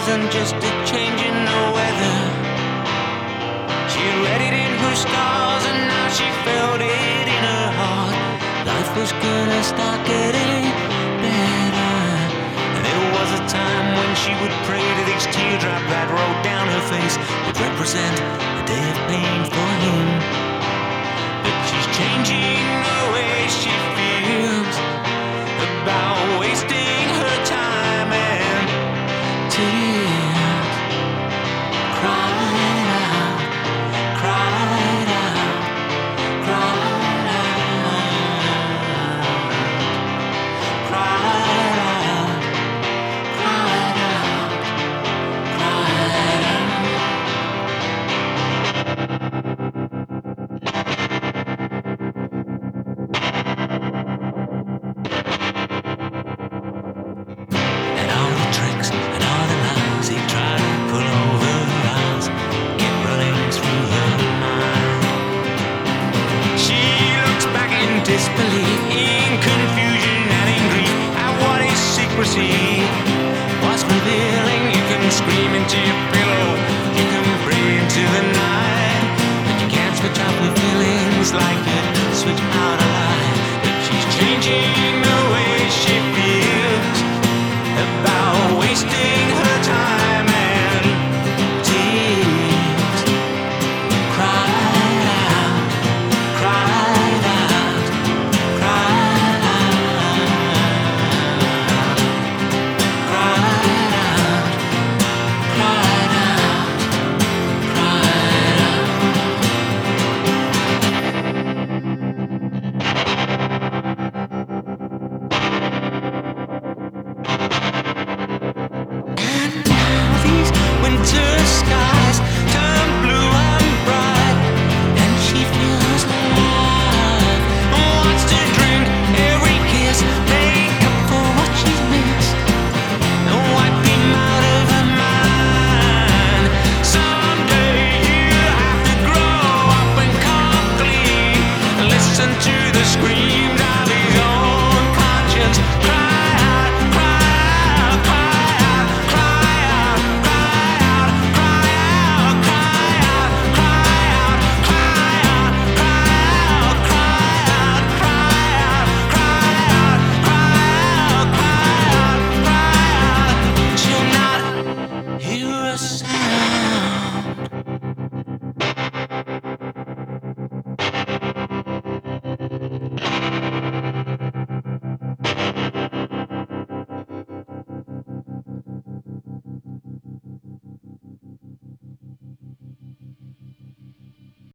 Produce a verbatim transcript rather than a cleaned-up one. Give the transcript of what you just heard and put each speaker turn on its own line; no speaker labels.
wasn't just a change in the weather. She read it in her stars and now she felt it in her heart. Life was gonna start getting better. There was a time when she would pray that each teardrop that rolled down her face would represent a day of pain for him. But she's changing the way she feels about wasting her time and tears. Cried out, cried out, cried out, cried out, cried out, cried out. And all the tricks and all the lies he tried to pull over her eyes kept running through her mind. She looks back in disbelief, in confusion and in grief at what his secrecy was revealing. You can scream into your pillow, you can pray into the night, but you can't switch off your feelings like you